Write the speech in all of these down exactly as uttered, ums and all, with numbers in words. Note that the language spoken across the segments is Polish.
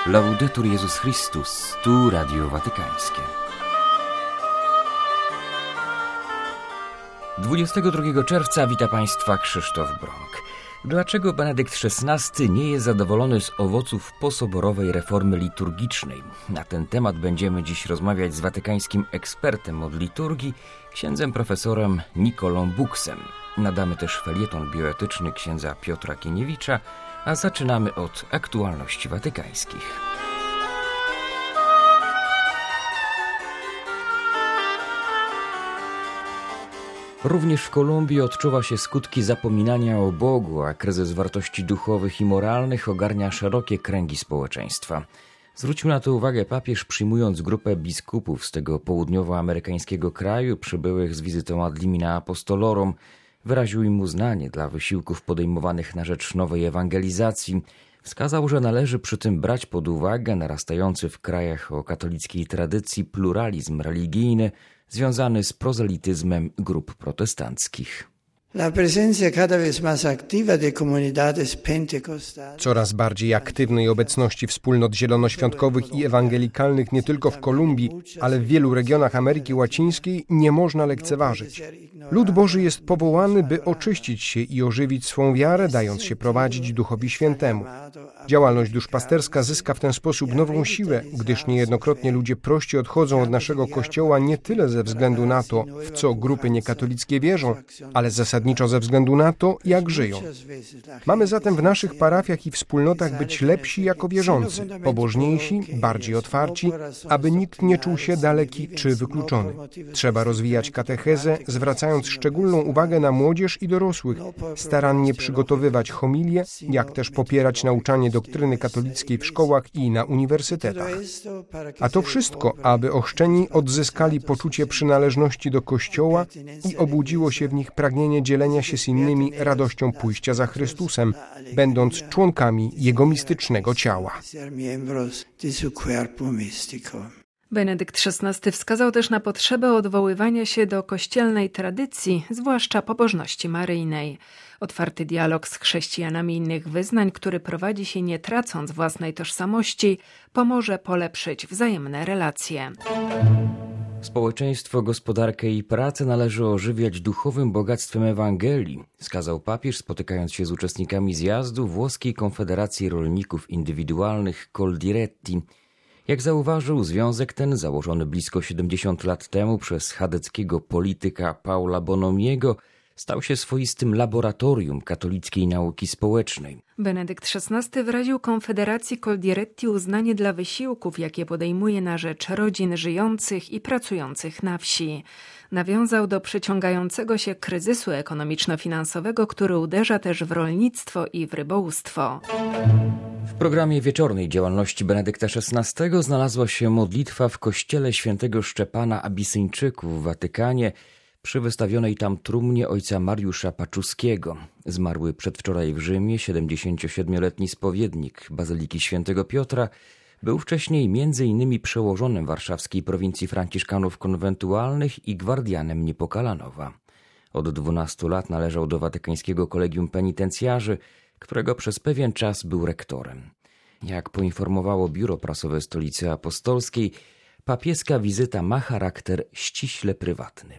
Laudetur Jezus Chrystus, tu Radio Watykańskie. dwudziestego drugiego czerwca wita Państwa Krzysztof Brąk. Dlaczego Benedykt szesnasty nie jest zadowolony z owoców posoborowej reformy liturgicznej? Na ten temat będziemy dziś rozmawiać z watykańskim ekspertem od liturgii, księdzem profesorem Nikolą Buksem. Nadamy też felieton bioetyczny księdza Piotra Kieniewicza, a zaczynamy od aktualności watykańskich. Również w Kolumbii odczuwa się skutki zapominania o Bogu, a kryzys wartości duchowych i moralnych ogarnia szerokie kręgi społeczeństwa. Zwrócił na to uwagę papież, przyjmując grupę biskupów z tego południowoamerykańskiego kraju przybyłych z wizytą ad limina apostolorum. Wyraził im uznanie dla wysiłków podejmowanych na rzecz nowej ewangelizacji. Wskazał, że należy przy tym brać pod uwagę narastający w krajach o katolickiej tradycji pluralizm religijny związany z prozelityzmem grup protestanckich. Coraz bardziej aktywnej obecności wspólnot zielonoświątkowych i ewangelikalnych nie tylko w Kolumbii, ale w wielu regionach Ameryki Łacińskiej nie można lekceważyć. Lud Boży jest powołany, by oczyścić się i ożywić swą wiarę, dając się prowadzić Duchowi Świętemu. Działalność duszpasterska zyska w ten sposób nową siłę, gdyż niejednokrotnie ludzie prości odchodzą od naszego Kościoła nie tyle ze względu na to, w co grupy niekatolickie wierzą, ale zasadniczo ze względu na to, jak żyją. Mamy zatem w naszych parafiach i wspólnotach być lepsi jako wierzący, pobożniejsi, bardziej otwarci, aby nikt nie czuł się daleki czy wykluczony. Trzeba rozwijać katechezę, zwracając szczególną uwagę na młodzież i dorosłych, starannie przygotowywać homilie, jak też popierać nauczanie doktryny katolickiej w szkołach i na uniwersytetach. A to wszystko, aby ochrzczeni odzyskali poczucie przynależności do Kościoła i obudziło się w nich pragnienie dzielenia się z innymi radością pójścia za Chrystusem, będąc członkami Jego mistycznego ciała. Benedykt szesnasty wskazał też na potrzebę odwoływania się do kościelnej tradycji, zwłaszcza pobożności maryjnej. Otwarty dialog z chrześcijanami innych wyznań, który prowadzi się nie tracąc własnej tożsamości, pomoże polepszyć wzajemne relacje. Społeczeństwo, gospodarkę i pracę należy ożywiać duchowym bogactwem Ewangelii, wskazał papież, spotykając się z uczestnikami zjazdu Włoskiej Konfederacji Rolników Indywidualnych Coldiretti. Jak zauważył, związek ten, założony blisko siedemdziesiąt lat temu przez chadeckiego polityka Paula Bonomiego, stał się swoistym laboratorium katolickiej nauki społecznej. Benedykt szesnasty wyraził Konfederacji Coldiretti uznanie dla wysiłków, jakie podejmuje na rzecz rodzin żyjących i pracujących na wsi. Nawiązał do przeciągającego się kryzysu ekonomiczno-finansowego, który uderza też w rolnictwo i w rybołówstwo. W programie wieczornej działalności Benedykta szesnastego znalazła się modlitwa w kościele świętego Szczepana Abisyńczyków w Watykanie przy wystawionej tam trumnie ojca Mariusza Paczuskiego. Zmarły przedwczoraj w Rzymie siedemdziesięciosiedmioletni spowiednik Bazyliki Świętego Piotra był wcześniej między innymi przełożonym warszawskiej prowincji franciszkanów konwentualnych i gwardianem Niepokalanowa. Od dwunastu lat należał do watykańskiego kolegium penitencjarzy, którego przez pewien czas był rektorem. Jak poinformowało biuro prasowe Stolicy Apostolskiej, papieska wizyta ma charakter ściśle prywatny.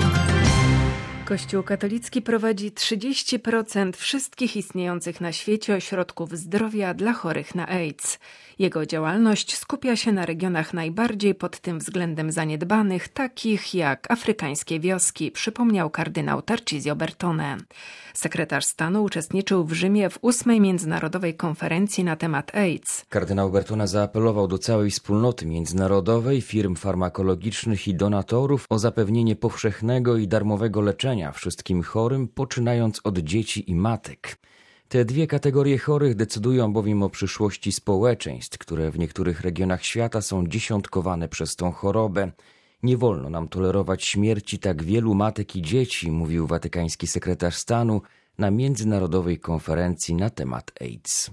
Kościół katolicki prowadzi trzydzieści procent wszystkich istniejących na świecie ośrodków zdrowia dla chorych na AIDS. Jego działalność skupia się na regionach najbardziej pod tym względem zaniedbanych, takich jak afrykańskie wioski, przypomniał kardynał Tarcisio Bertone. Sekretarz stanu uczestniczył w Rzymie w ósmej międzynarodowej konferencji na temat AIDS. Kardynał Bertone zaapelował do całej wspólnoty międzynarodowej, firm farmakologicznych i donatorów o zapewnienie powszechnego i darmowego leczenia wszystkim chorym, poczynając od dzieci i matek. Te dwie kategorie chorych decydują bowiem o przyszłości społeczeństw, które w niektórych regionach świata są dziesiątkowane przez tą chorobę. Nie wolno nam tolerować śmierci tak wielu matek i dzieci, mówił watykański sekretarz stanu na międzynarodowej konferencji na temat AIDS.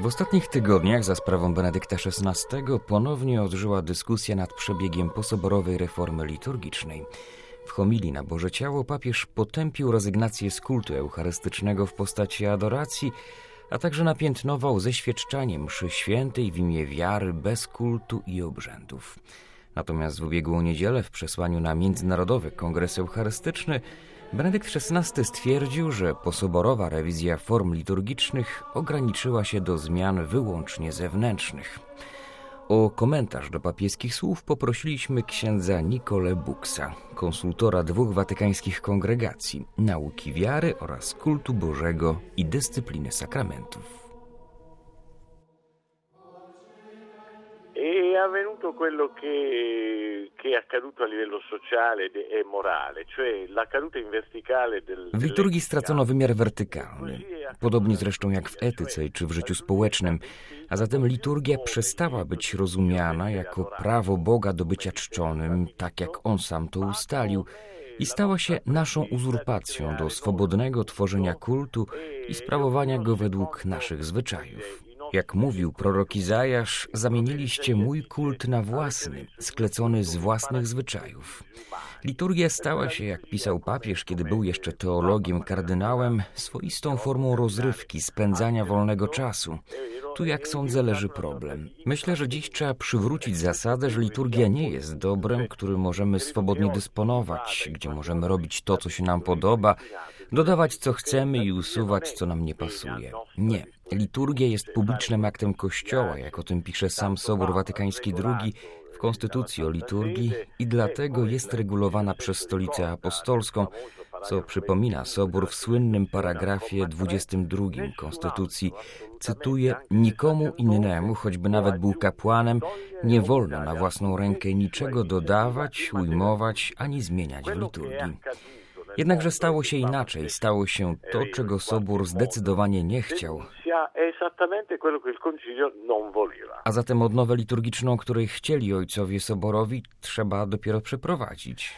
W ostatnich tygodniach za sprawą Benedykta szesnastego ponownie odżyła dyskusja nad przebiegiem posoborowej reformy liturgicznej. W homilii na Boże Ciało papież potępił rezygnację z kultu eucharystycznego w postaci adoracji, a także napiętnował zeświadczanie mszy świętej w imię wiary bez kultu i obrzędów. Natomiast w ubiegłą niedzielę w przesłaniu na Międzynarodowy Kongres Eucharystyczny Benedykt szesnasty stwierdził, że posoborowa rewizja form liturgicznych ograniczyła się do zmian wyłącznie zewnętrznych. O komentarz do papieskich słów poprosiliśmy księdza Nicolę Buksa, konsultora dwóch watykańskich kongregacji, nauki wiary oraz kultu Bożego i dyscypliny sakramentów. È avvenuto quello che, che è accaduto a livello sociale e morale, cioè la caduta in verticale del... W liturgii stracono wymiar wertykalny, podobnie zresztą jak w etyce czy w życiu społecznym, a zatem liturgia przestała być rozumiana jako prawo Boga do bycia czczonym, tak jak On sam to ustalił, i stała się naszą uzurpacją do swobodnego tworzenia kultu i sprawowania go według naszych zwyczajów. Jak mówił prorok Izajasz, zamieniliście mój kult na własny, sklecony z własnych zwyczajów. Liturgia stała się, jak pisał papież, kiedy był jeszcze teologiem, kardynałem, swoistą formą rozrywki, spędzania wolnego czasu. Tu, jak sądzę, leży problem. Myślę, że dziś trzeba przywrócić zasadę, że liturgia nie jest dobrem, którym możemy swobodnie dysponować, gdzie możemy robić to, co się nam podoba, dodawać, co chcemy i usuwać, co nam nie pasuje. Nie. Liturgia jest publicznym aktem Kościoła, jak o tym pisze sam Sobór Watykański drugi w Konstytucji o liturgii i dlatego jest regulowana przez Stolicę Apostolską, co przypomina Sobór w słynnym paragrafie dwudziestym drugim Konstytucji. Cytuję: nikomu innemu, choćby nawet był kapłanem, nie wolno na własną rękę niczego dodawać, ujmować ani zmieniać w liturgii. Jednakże stało się inaczej, stało się to, czego Sobór zdecydowanie nie chciał. A zatem odnowę liturgiczną, której chcieli ojcowie soborowi, trzeba dopiero przeprowadzić.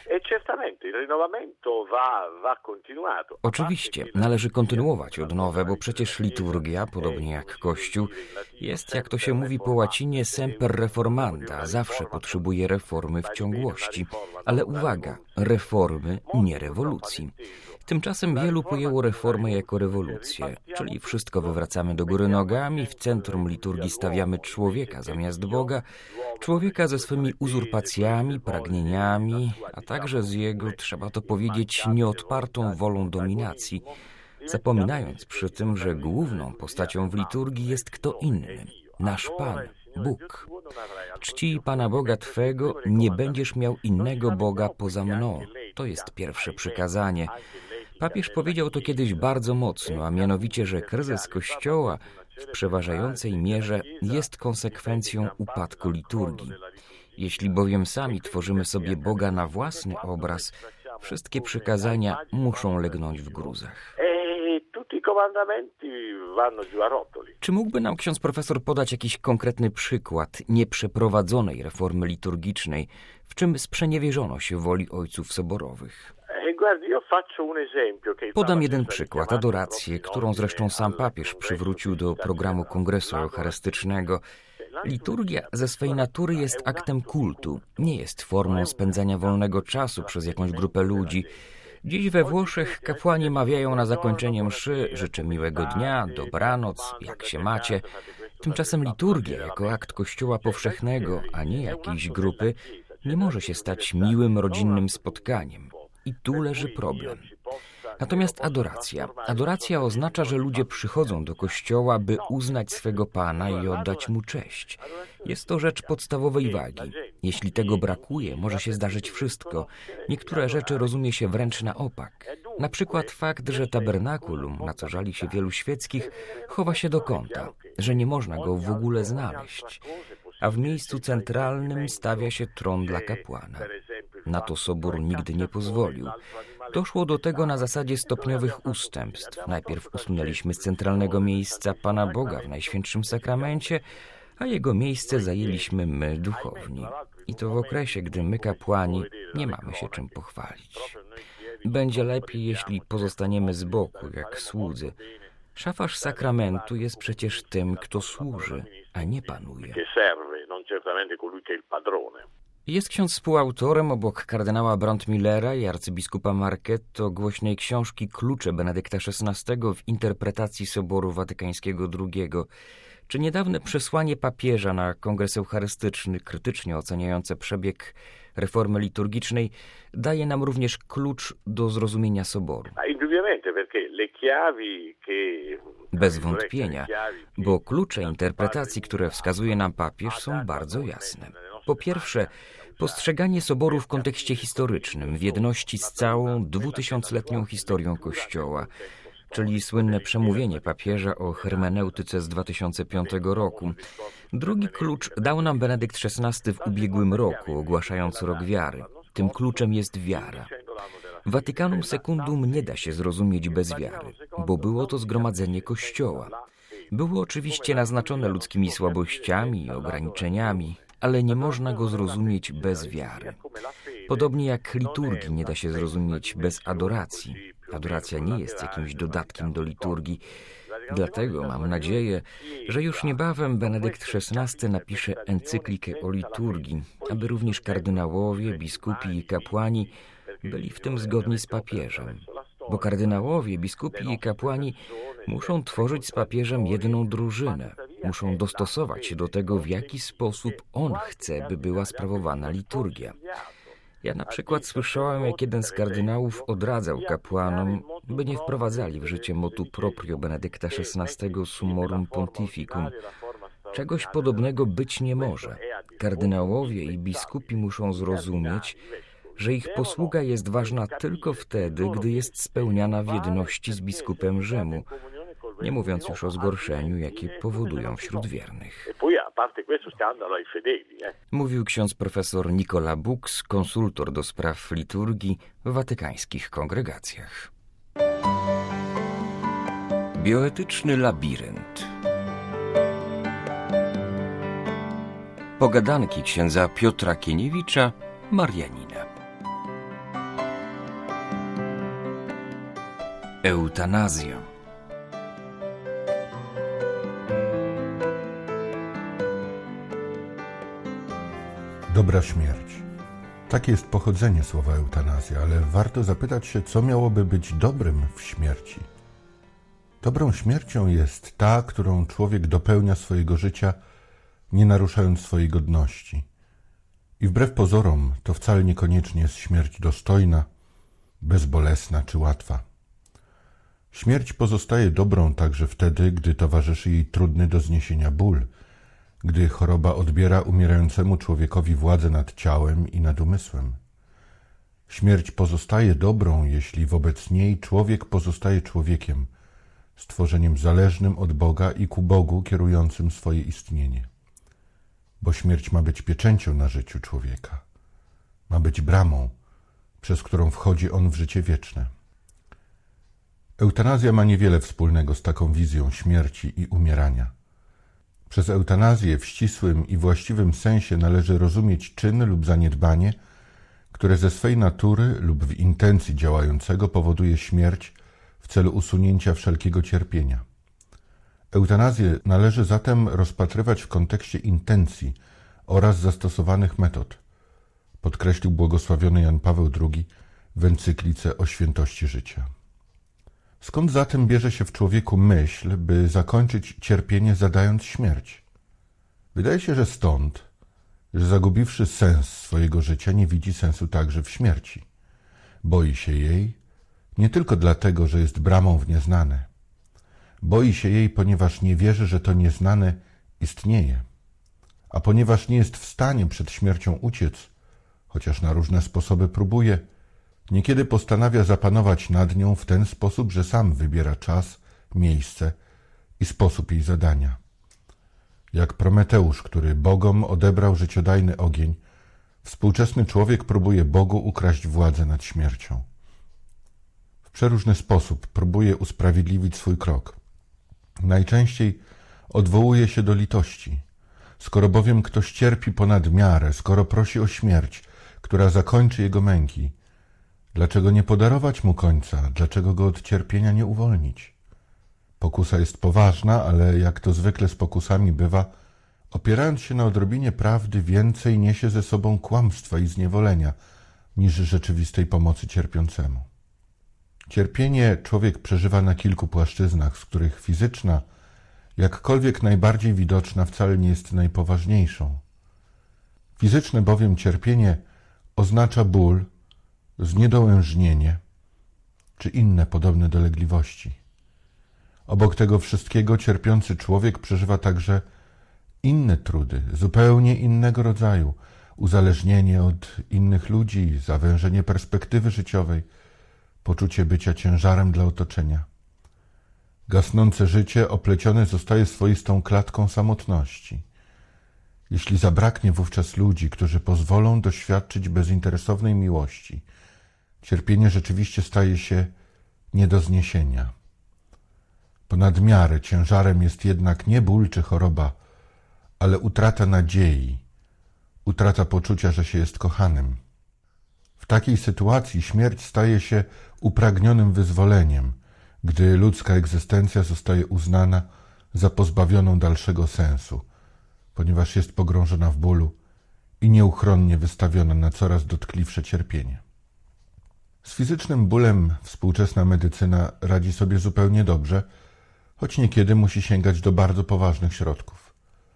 Oczywiście, należy kontynuować odnowę, bo przecież liturgia, podobnie jak Kościół, jest, jak to się mówi po łacinie, semper reformanda, zawsze potrzebuje reformy w ciągłości. Ale uwaga, reformy, nie rewolucji. Tymczasem wielu pojęło reformę jako rewolucję, czyli wszystko wywracamy do góry nogami, w centrum liturgii stawiamy człowieka zamiast Boga, człowieka ze swymi uzurpacjami, pragnieniami, a także z jego, trzeba to powiedzieć, nieodpartą wolą dominacji, zapominając przy tym, że główną postacią w liturgii jest kto inny, nasz Pan, Bóg. Czcij Pana Boga Twego, nie będziesz miał innego Boga poza mną. To jest pierwsze przykazanie. Papież powiedział to kiedyś bardzo mocno, a mianowicie, że kryzys Kościoła w przeważającej mierze jest konsekwencją upadku liturgii. Jeśli bowiem sami tworzymy sobie Boga na własny obraz, wszystkie przykazania muszą legnąć w gruzach. Czy mógłby nam ksiądz profesor podać jakiś konkretny przykład nieprzeprowadzonej reformy liturgicznej, w czym sprzeniewierzono się woli ojców soborowych? Podam jeden przykład, adorację, którą zresztą sam papież przywrócił do programu Kongresu Eucharystycznego. Liturgia ze swej natury jest aktem kultu, nie jest formą spędzania wolnego czasu przez jakąś grupę ludzi. Dziś we Włoszech kapłani mawiają na zakończenie mszy: życzę miłego dnia, dobranoc, jak się macie. Tymczasem liturgia jako akt Kościoła powszechnego, a nie jakiejś grupy, nie może się stać miłym rodzinnym spotkaniem. I tu leży problem. Natomiast adoracja. Adoracja oznacza, że ludzie przychodzą do kościoła, by uznać swego Pana i oddać Mu cześć. Jest to rzecz podstawowej wagi. Jeśli tego brakuje, może się zdarzyć wszystko. Niektóre rzeczy rozumie się wręcz na opak. Na przykład fakt, że tabernakulum, na co żali się wielu świeckich, chowa się do kąta, że nie można go w ogóle znaleźć. A w miejscu centralnym stawia się tron dla kapłana. Na to Sobór nigdy nie pozwolił. Doszło do tego na zasadzie stopniowych ustępstw. Najpierw usunęliśmy z centralnego miejsca Pana Boga w Najświętszym Sakramencie, a jego miejsce zajęliśmy my, duchowni. I to w okresie, gdy my, kapłani, nie mamy się czym pochwalić. Będzie lepiej, jeśli pozostaniemy z boku, jak słudzy. Szafarz sakramentu jest przecież tym, kto służy, a nie panuje. Jest ksiądz współautorem obok kardynała Brandmüllera i arcybiskupa Marchetto głośnej książki Klucze Benedykta szesnastego w interpretacji Soboru Watykańskiego drugiego. Czy niedawne przesłanie papieża na kongres eucharystyczny, krytycznie oceniające przebieg reformy liturgicznej, daje nam również klucz do zrozumienia Soboru? Bez wątpienia, bo klucze interpretacji, które wskazuje nam papież, są bardzo jasne. Po pierwsze, postrzeganie Soboru w kontekście historycznym, w jedności z całą dwutysiącletnią historią Kościoła, czyli słynne przemówienie papieża o hermeneutyce z dwa tysiące piątego roku. Drugi klucz dał nam Benedykt szesnasty w ubiegłym roku, ogłaszając rok wiary. Tym kluczem jest wiara. Watykanum Secundum nie da się zrozumieć bez wiary, bo było to zgromadzenie Kościoła. Było oczywiście naznaczone ludzkimi słabościami i ograniczeniami, ale nie można go zrozumieć bez wiary. Podobnie jak liturgii nie da się zrozumieć bez adoracji. Adoracja nie jest jakimś dodatkiem do liturgii. Dlatego mam nadzieję, że już niebawem Benedykt szesnasty napisze encyklikę o liturgii, aby również kardynałowie, biskupi i kapłani byli w tym zgodni z papieżem. Bo kardynałowie, biskupi i kapłani muszą tworzyć z papieżem jedną drużynę. Muszą dostosować się do tego, w jaki sposób on chce, by była sprawowana liturgia. Ja na przykład słyszałem, jak jeden z kardynałów odradzał kapłanom, by nie wprowadzali w życie motu proprio Benedykta szesnastego Summorum Pontificum. Czegoś podobnego być nie może. Kardynałowie i biskupi muszą zrozumieć, że ich posługa jest ważna tylko wtedy, gdy jest spełniana w jedności z biskupem Rzymu, nie mówiąc już o zgorszeniu, jakie powodują wśród wiernych. Mówił ksiądz profesor Nicola Bux, konsultor do spraw liturgii w watykańskich kongregacjach. Bioetyczny labirynt. Pogadanki księdza Piotra Kieniewicza, Marianina. Eutanazja. Dobra śmierć. Takie jest pochodzenie słowa eutanazja, ale warto zapytać się, co miałoby być dobrym w śmierci. Dobrą śmiercią jest ta, którą człowiek dopełnia swojego życia, nie naruszając swojej godności. I wbrew pozorom to wcale niekoniecznie jest śmierć dostojna, bezbolesna czy łatwa. Śmierć pozostaje dobrą także wtedy, gdy towarzyszy jej trudny do zniesienia ból, gdy choroba odbiera umierającemu człowiekowi władzę nad ciałem i nad umysłem. Śmierć pozostaje dobrą, jeśli wobec niej człowiek pozostaje człowiekiem, stworzeniem zależnym od Boga i ku Bogu kierującym swoje istnienie. Bo śmierć ma być pieczęcią na życiu człowieka. Ma być bramą, przez którą wchodzi on w życie wieczne. Eutanazja ma niewiele wspólnego z taką wizją śmierci i umierania. Przez eutanazję w ścisłym i właściwym sensie należy rozumieć czyn lub zaniedbanie, które ze swej natury lub w intencji działającego powoduje śmierć w celu usunięcia wszelkiego cierpienia. Eutanazję należy zatem rozpatrywać w kontekście intencji oraz zastosowanych metod, podkreślił błogosławiony Jan Paweł drugi w encyklice o świętości życia. Skąd zatem bierze się w człowieku myśl, by zakończyć cierpienie zadając śmierć? Wydaje się, że stąd, że zagubiwszy sens swojego życia, nie widzi sensu także w śmierci. Boi się jej nie tylko dlatego, że jest bramą w nieznane. Boi się jej, ponieważ nie wierzy, że to nieznane istnieje. A ponieważ nie jest w stanie przed śmiercią uciec, chociaż na różne sposoby próbuje, niekiedy postanawia zapanować nad nią w ten sposób, że sam wybiera czas, miejsce i sposób jej zadania. Jak Prometeusz, który Bogom odebrał życiodajny ogień, współczesny człowiek próbuje Bogu ukraść władzę nad śmiercią. W przeróżny sposób próbuje usprawiedliwić swój krok. Najczęściej odwołuje się do litości. Skoro bowiem ktoś cierpi ponad miarę, skoro prosi o śmierć, która zakończy jego męki, dlaczego nie podarować mu końca? Dlaczego go od cierpienia nie uwolnić? Pokusa jest poważna, ale jak to zwykle z pokusami bywa, opierając się na odrobinie prawdy, więcej niesie ze sobą kłamstwa i zniewolenia niż rzeczywistej pomocy cierpiącemu. Cierpienie człowiek przeżywa na kilku płaszczyznach, z których fizyczna, jakkolwiek najbardziej widoczna, wcale nie jest najpoważniejszą. Fizyczne bowiem cierpienie oznacza ból, zniedołężnienie czy inne podobne dolegliwości. Obok tego wszystkiego cierpiący człowiek przeżywa także inne trudy, zupełnie innego rodzaju, uzależnienie od innych ludzi, zawężenie perspektywy życiowej, poczucie bycia ciężarem dla otoczenia. Gasnące życie oplecione zostaje swoistą klatką samotności. Jeśli zabraknie wówczas ludzi, którzy pozwolą doświadczyć bezinteresownej miłości, cierpienie rzeczywiście staje się nie do zniesienia. Ponad miarę ciężarem jest jednak nie ból czy choroba, ale utrata nadziei, utrata poczucia, że się jest kochanym. W takiej sytuacji śmierć staje się upragnionym wyzwoleniem, gdy ludzka egzystencja zostaje uznana za pozbawioną dalszego sensu, ponieważ jest pogrążona w bólu i nieuchronnie wystawiona na coraz dotkliwsze cierpienie. Z fizycznym bólem współczesna medycyna radzi sobie zupełnie dobrze, choć niekiedy musi sięgać do bardzo poważnych środków.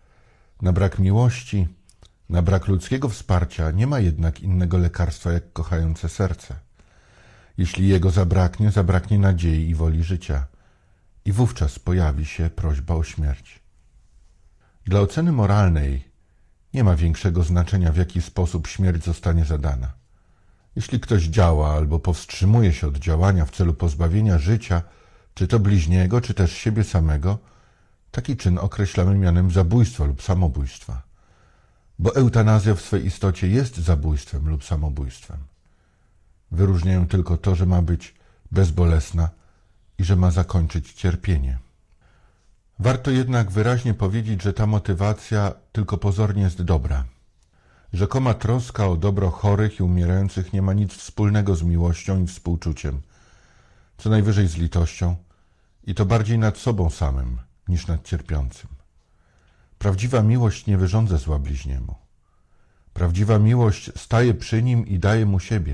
Na brak miłości, na brak ludzkiego wsparcia nie ma jednak innego lekarstwa jak kochające serce. Jeśli jego zabraknie, zabraknie nadziei i woli życia i wówczas pojawi się prośba o śmierć. Dla oceny moralnej nie ma większego znaczenia, w jaki sposób śmierć zostanie zadana. Jeśli ktoś działa albo powstrzymuje się od działania w celu pozbawienia życia, czy to bliźniego, czy też siebie samego, taki czyn określamy mianem zabójstwa lub samobójstwa. Bo eutanazja w swej istocie jest zabójstwem lub samobójstwem. Wyróżniają tylko to, że ma być bezbolesna i że ma zakończyć cierpienie. Warto jednak wyraźnie powiedzieć, że ta motywacja tylko pozornie jest dobra. Rzekoma troska o dobro chorych i umierających nie ma nic wspólnego z miłością i współczuciem, co najwyżej z litością, i to bardziej nad sobą samym niż nad cierpiącym. Prawdziwa miłość nie wyrządza zła bliźniemu. Prawdziwa miłość staje przy nim i daje mu siebie.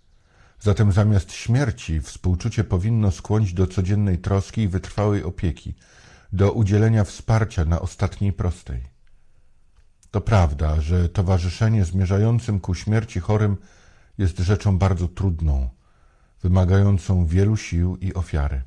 Zatem zamiast śmierci współczucie powinno skłonić do codziennej troski i wytrwałej opieki, do udzielenia wsparcia na ostatniej prostej. To prawda, że towarzyszenie zmierzającym ku śmierci chorym jest rzeczą bardzo trudną, wymagającą wielu sił i ofiary.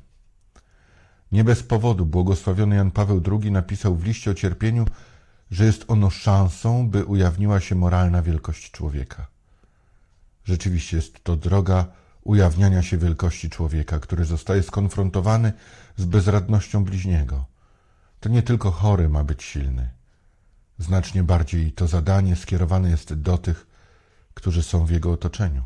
Nie bez powodu błogosławiony Jan Paweł drugi napisał w liście o cierpieniu, że jest ono szansą, by ujawniła się moralna wielkość człowieka. Rzeczywiście jest to droga ujawniania się wielkości człowieka, który zostaje skonfrontowany z bezradnością bliźniego. To nie tylko chory ma być silny. Znacznie bardziej to zadanie skierowane jest do tych, którzy są w jego otoczeniu.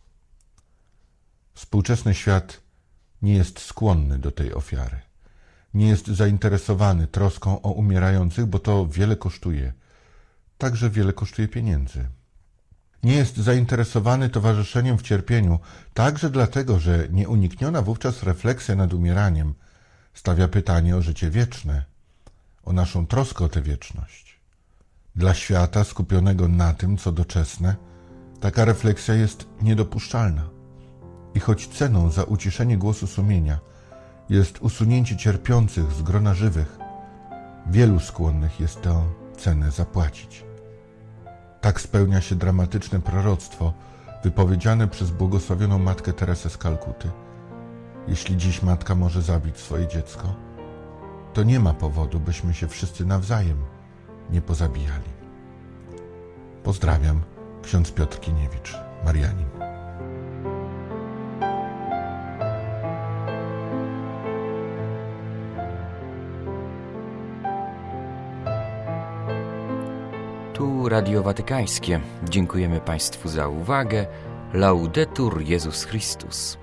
Współczesny świat nie jest skłonny do tej ofiary. Nie jest zainteresowany troską o umierających, bo to wiele kosztuje. Także wiele kosztuje pieniędzy. Nie jest zainteresowany towarzyszeniem w cierpieniu, także dlatego, że nieunikniona wówczas refleksja nad umieraniem stawia pytanie o życie wieczne, o naszą troskę o tę wieczność. Dla świata skupionego na tym, co doczesne, taka refleksja jest niedopuszczalna. I choć ceną za uciszenie głosu sumienia jest usunięcie cierpiących z grona żywych, wielu skłonnych jest tę cenę zapłacić. Tak spełnia się dramatyczne proroctwo wypowiedziane przez błogosławioną matkę Teresę z Kalkuty. Jeśli dziś matka może zabić swoje dziecko, to nie ma powodu, byśmy się wszyscy nawzajem nie pozabijali. Pozdrawiam, ksiądz Piotr Kiniewicz, Marianin. Tu Radio Watykańskie. Dziękujemy Państwu za uwagę. Laudetur Jezus Chrystus.